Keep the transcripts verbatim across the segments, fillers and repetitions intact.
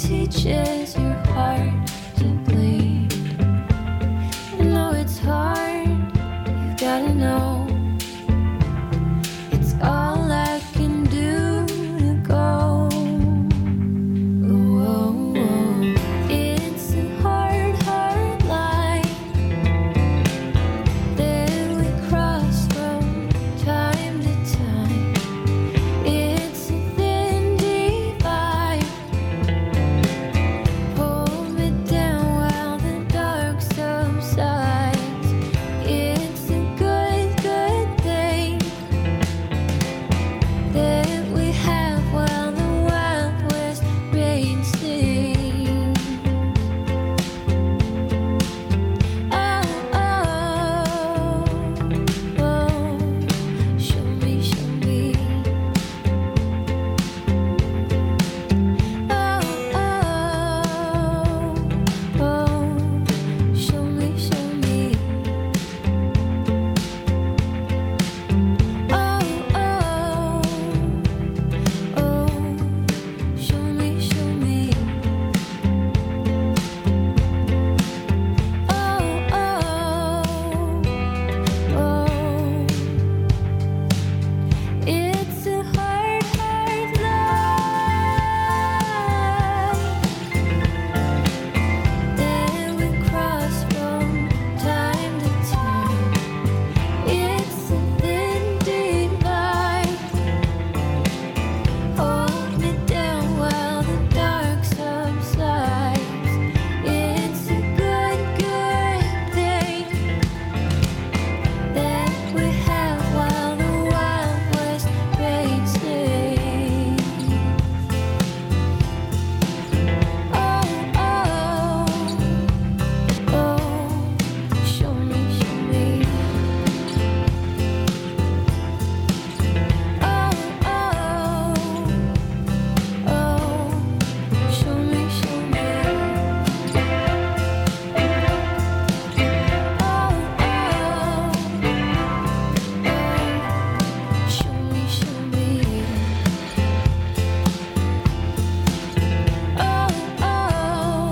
teaches your heart to bleed. You know it's hard, you gotta know. It's all I can do to go. Oh, oh, oh. It's a hard, hard line that we cross from time to time. It's a thin divide. Pull me down while the dark subsides. It's a good, good thing that we have while the Wild West rain sings. Oh, oh, oh, show me, show me. Oh, oh, oh, show me, show me. Oh, oh, oh, show me, show me. Oh, oh, oh, it's a hard, hard line that we cross from time to time. It's a thin divide. Hold me down while the dark subsides. It's a good, good thing that we have while the Wild West rain sings. Oh, oh, oh, show me, show me. Oh, oh, oh, show me, show me. Oh, oh, oh, show me, show me. Oh, oh,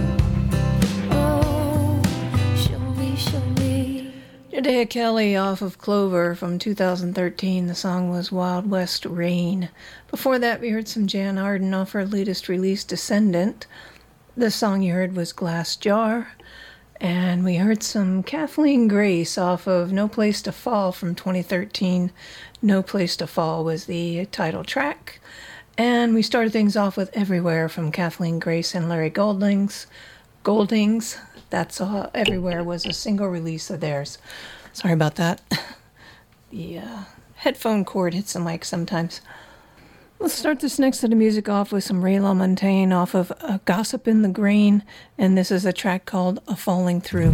oh, show me, show me. Judea Kelly off of Clover from two thousand thirteen. The song was Wild West Rain. Before that, we heard some Jan Arden off her latest release, Descendant. The song you heard was Glass Jar. And we heard some Kathleen Grace off of No Place to Fall from twenty thirteen. No Place to Fall was the title track. And we started things off with Everywhere from Kathleen Grace and Larry Goldings. Goldings. That's all. Everywhere was a single release of theirs. Sorry about that. The uh, headphone cord hits the mic sometimes. Let's start this next set of music off with some Ray LaMontagne off of uh, Gossip in the Grain. And this is a track called A Falling Through.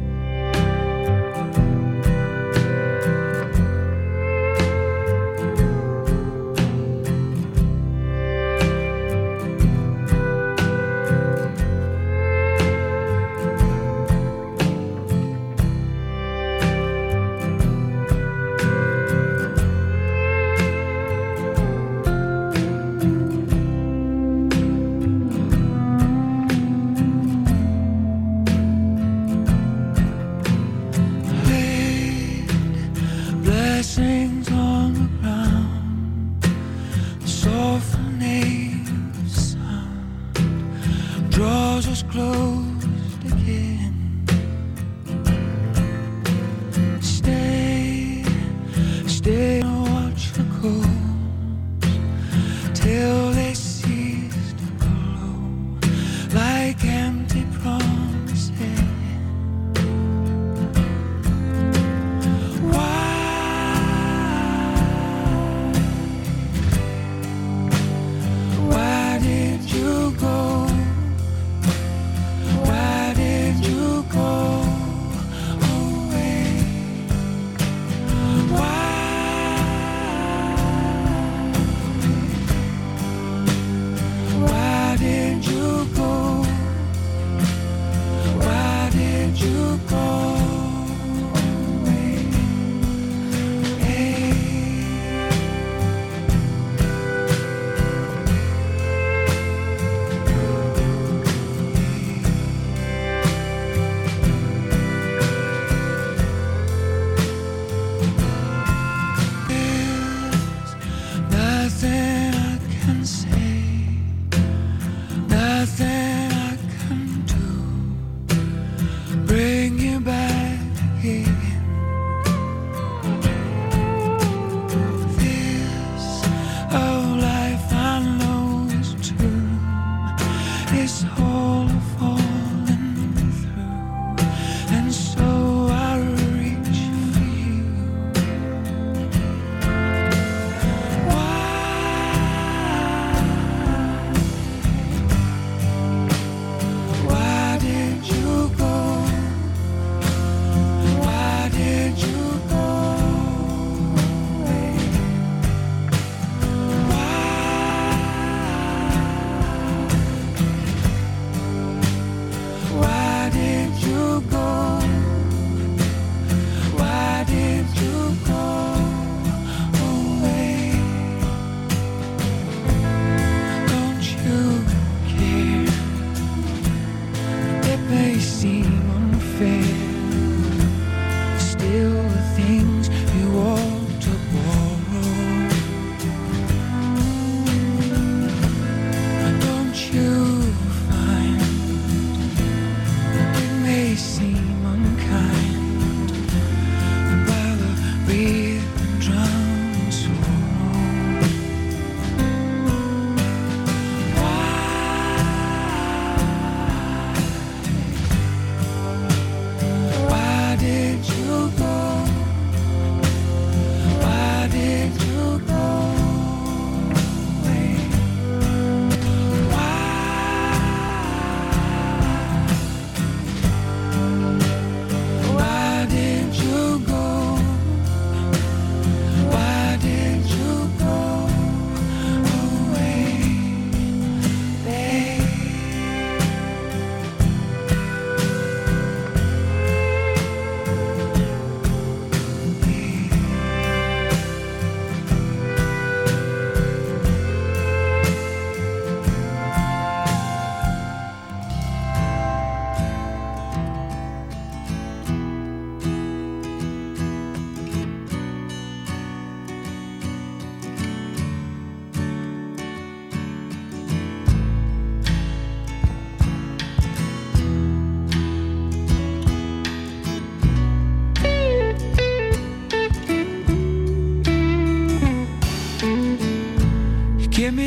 Blessings on the ground, softening sound draws us close again. Stay, stay and watch the coals till they cease to glow like empty promises. Why did you go?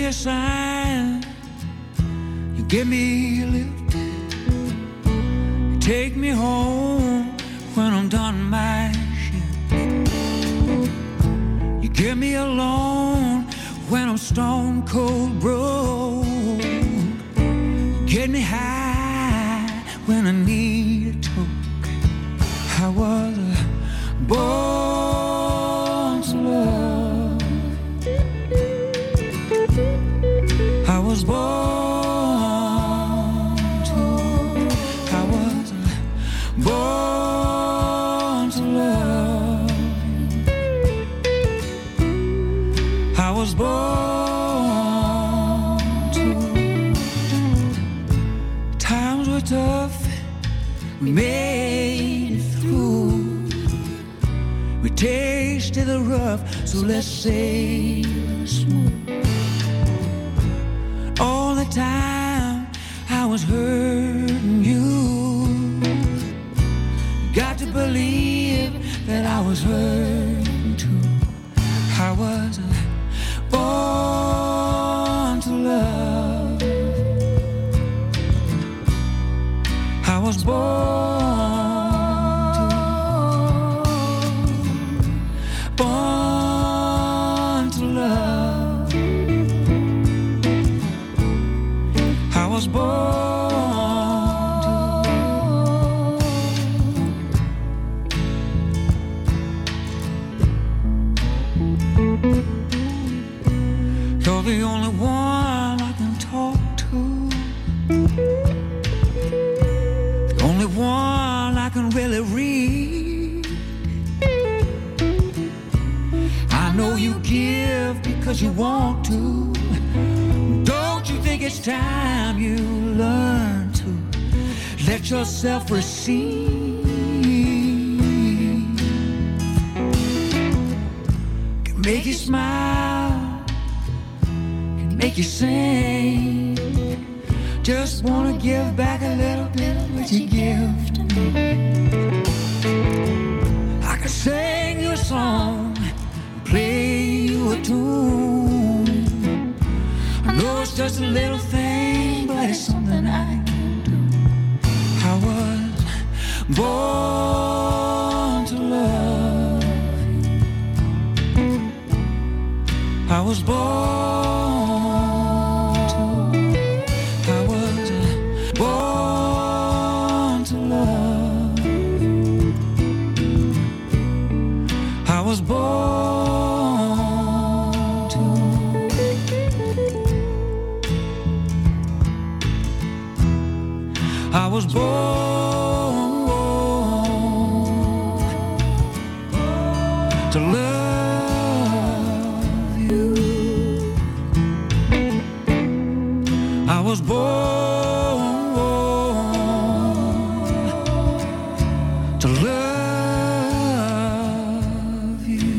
a sign, you give me a lift, you take me home when I'm done my shift. You give me a loan when I'm stone cold broke. You get me high when I need a toke. I was born to love. I was born to. I was born to love. I was born to. Times were tough, we made it through. We tasted the rough, so let's say smooth. All the time I was hurting you. You got to believe that I was hurting too. I was born to love. I was born to, born to love. I was born to. You're the only one I can talk to. The only one I can really read. I know you give because you want to. Don't you think it's time you learn to let yourself receive? Can make you smile, can make you sing. Just wanna give back a little bit of what you give to me. I can sing you a song, play you a tune. I know it's just a little thing, but it's something I can do. I was born to love. I was born to. I was born to love. I was born to. I was born to love you. I was born to love you.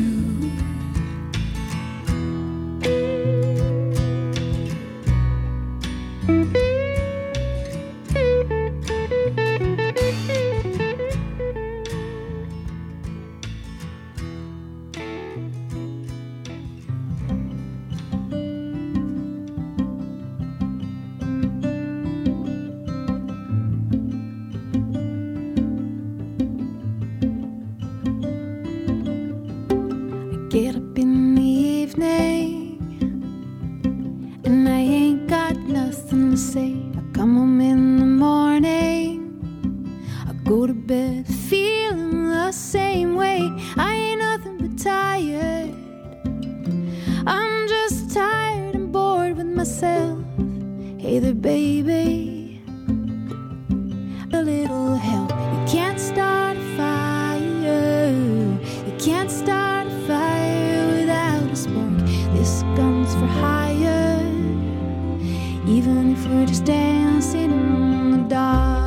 Get up in the evening and I ain't got nothing to say. I come home in the morning, I go to bed feeling the same way. I ain't nothing but tired. I'm just tired and bored with myself. Hey there, baby, a little help. You can't start a fire. You can't start a fire without a spark. This gun's for hire, even if we're just dancing in the dark.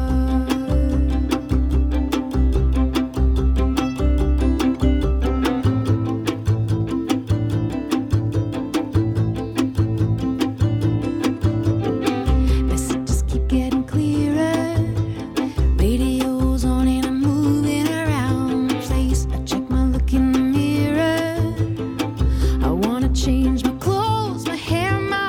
Messages keep getting clearer. Radio's on and I'm moving around the place. I check my look in the mirror. I wanna change my clothes, my hair, my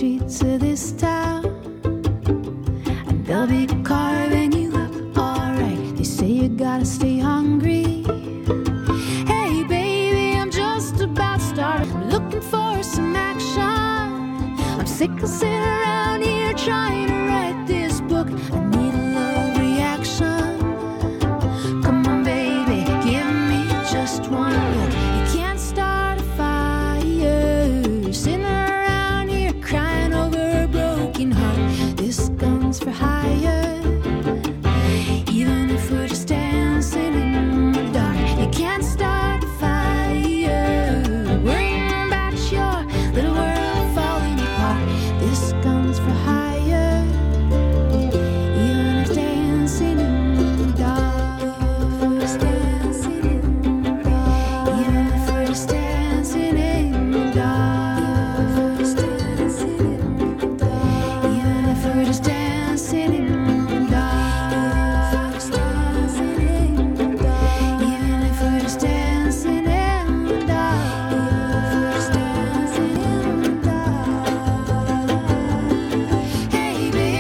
streets of this town, and they'll be carving you up alright. They say you gotta stay hungry. Hey baby, I'm just about started. I'm looking for some action. I'm sick of sitting around here trying to write this book. I need a love reaction. Come on baby, give me just one look. You can't start a fire sitting around here crying over a broken heart. This gun's for hire. Even if we're just dancing in the dark, you can't start a fire worrying about your little world falling apart. This gun's for hire. Even if dancing in the dark, just dancing in the dark. Even if we're just dancing in the dark, just dancing in the dark. Even if we're just dancing in the dark, just dancing in the dark. Even if we're just dancing in the dark, just dancing in the dark. Hey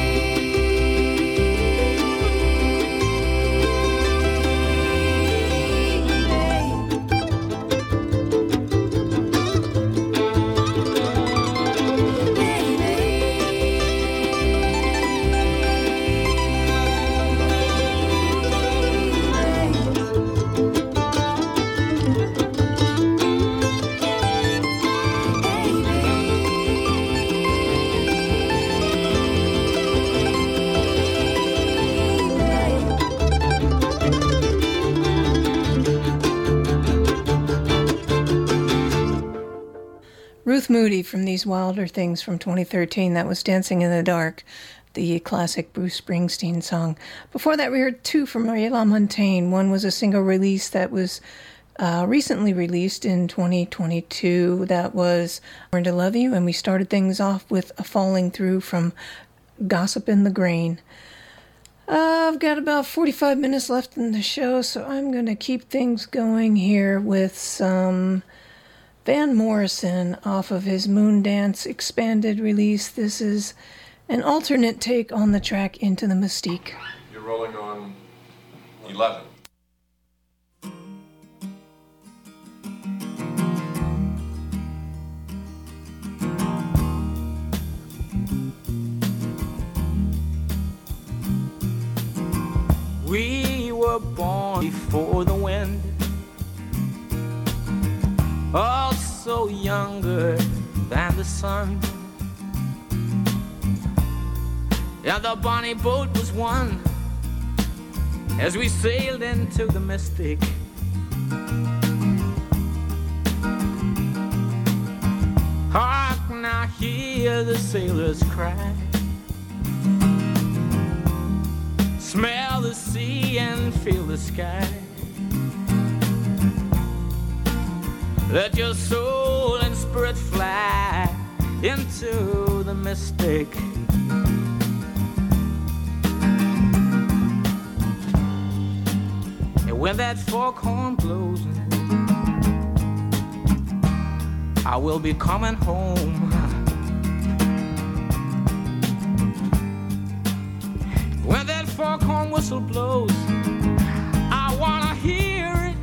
Ruth Moody from These Wilder Things from twenty thirteen. That was Dancing in the Dark, the classic Bruce Springsteen song. Before that, we heard two from Marie LaMontagne. One was a single release that was uh, recently released in twenty twenty-two. That was Learn to Love You, and we started things off with a Falling Through from Gossip in the Grain. Uh, I've got about forty-five minutes left in the show, so I'm going to keep things going here with some Van Morrison off of his Moondance expanded release. This is an alternate take on the track Into the Mystique. You're rolling on eleven. We were born before the wind, also younger than the sun. Yeah, the bonnie boat was one as we sailed into the mystic. Hark now, hear the sailors cry. Smell the sea and feel the sky. Let your soul and spirit fly into the mystic. And when that foghorn blows, I will be coming home. When that foghorn whistle blows, I wanna hear it.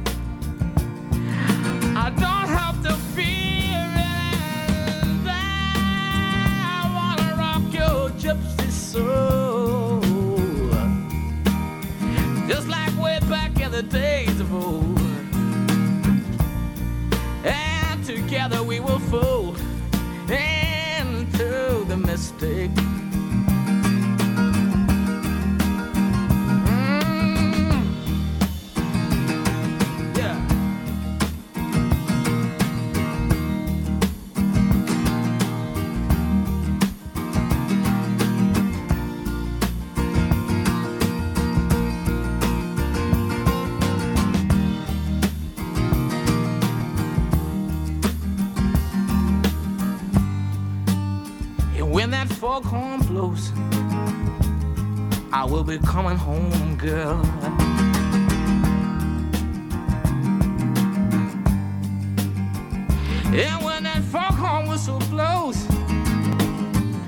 I don't have to fear it. I wanna rock your gypsy soul, just like way back in the days of old. And together we will fall into the mystic. When that foghorn blows, I will be coming home, girl. And when that foghorn whistle blows,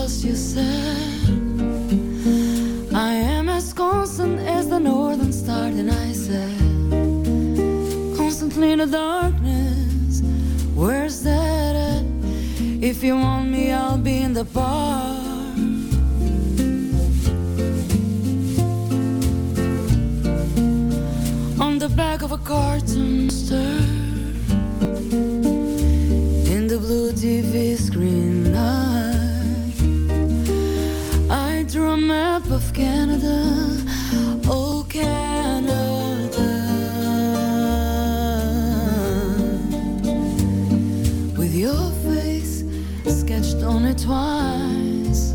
just you said. I am as constant as the northern star. And I said, constantly in the darkness, where's that at? If you want me, I'll be in the bar. On the back of a cartoon stir, in the blue T V screen light, I drew a map of Canada. Oh, Canada, with your face sketched on it twice.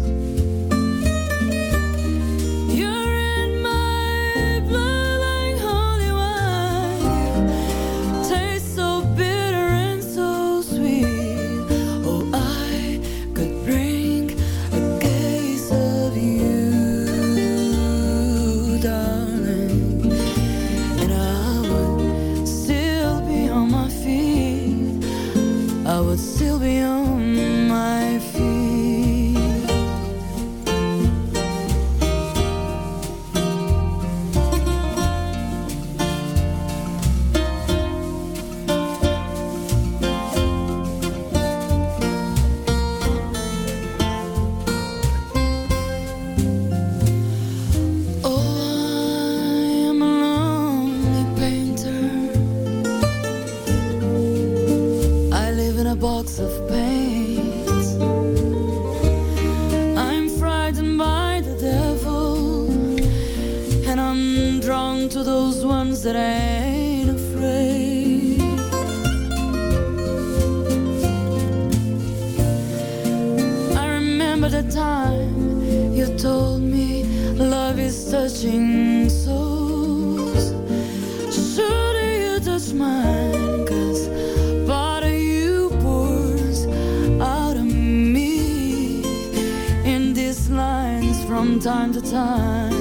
You're in my blood like holy wine. You taste so bitter and so sweet. Oh, I could bring a case of you, darling, and I would still be on my feet. I would still be on my feet. Oh, I am a lonely painter. I live in a box of paints. I'm frightened by the devil, and I'm drawn to those ones that ain't afraid. I remember the time you told me love is touching souls. Should you touch mine? 'Cause part of you pours out of me in these lines from time to time.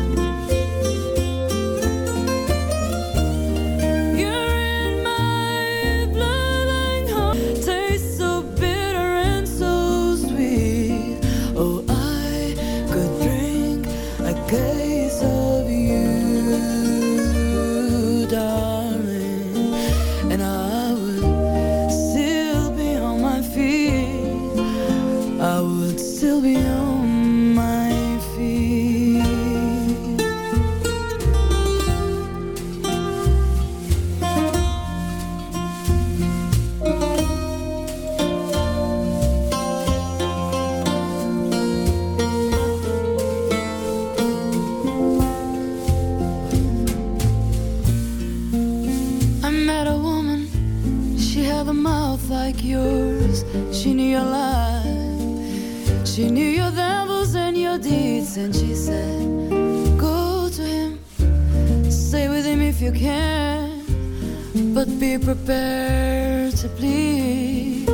You're in my blood like honey, taste so bitter and so sweet. Oh, I could drink a case of you, darling, and I would still be on my feet. I would still be on my feet. I met a woman, she had a mouth like yours. She knew your life, she knew your devils and your deeds. And she said, go to him, stay with him if you can, but be prepared to bleed.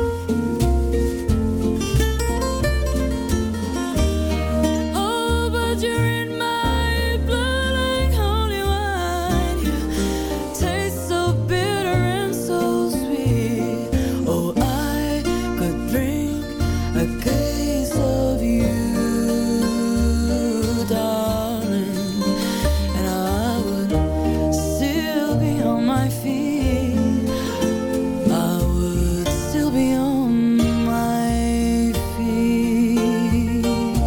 Oh, but you're in my blood like holy wine. You taste so bitter and so sweet. Oh, I could drink a case of you, darling, and I would still be on my feet. I would still be on my feet.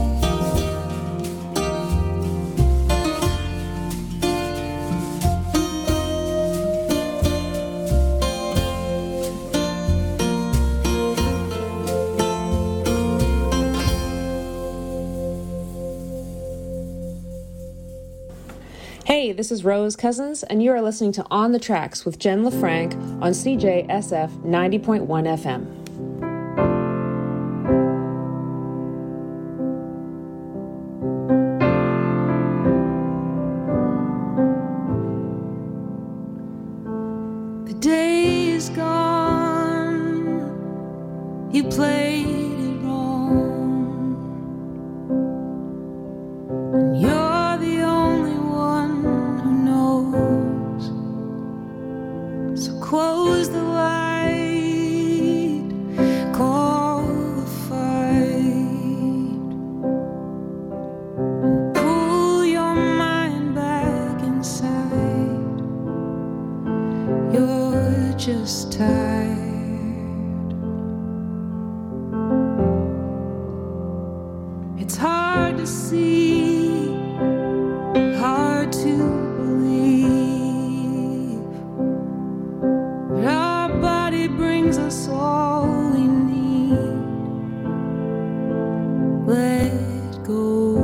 Hey, this is Rose Cousins, and you are listening to On the Tracks with Jen LaFranc on C J S F ninety point one F M. The day is gone, you played it wrong, and you're the only one who knows. So close the light, call the fight. It's hard to see, hard to believe, but our body brings us all we need. Let go,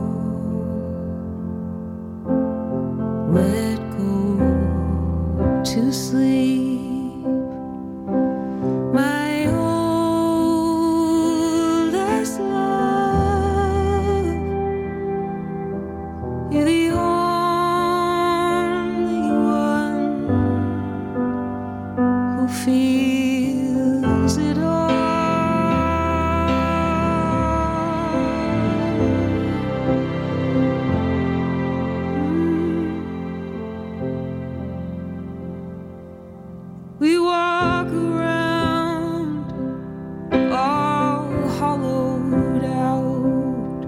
let go to sleep. My oldest love, you're the only one who feels it all. We walk around all hollowed out,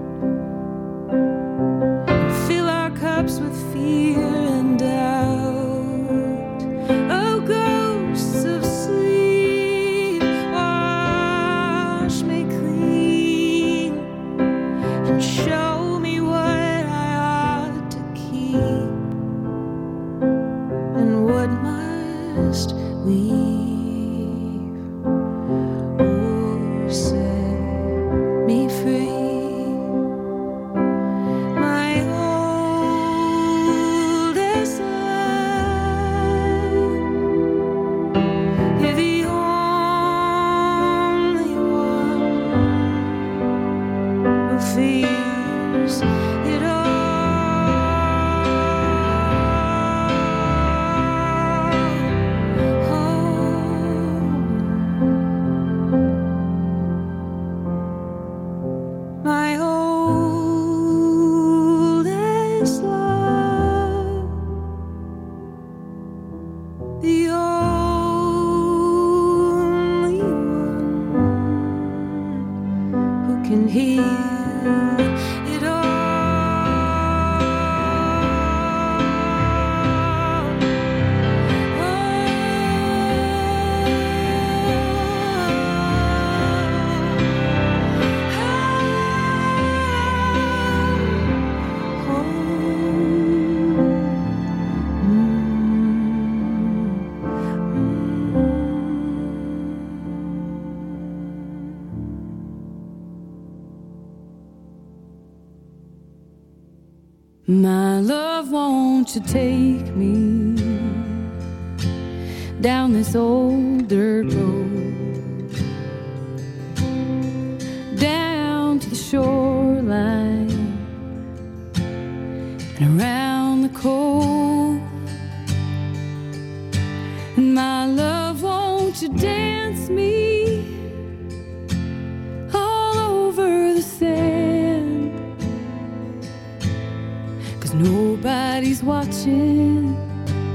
fill our cups with fear and doubt. Oh, ghosts of sleep, wash me clean and show me what I ought to keep and what must leave. Oh, set me free. My oldest love, you're the only one who feels it all. My oldest love, the only one who can heal it all. My love, won't you take me down this old dirt road, down to the shoreline and around the cove. And my love, won't you dance me all over the sand, 'cause nobody's watching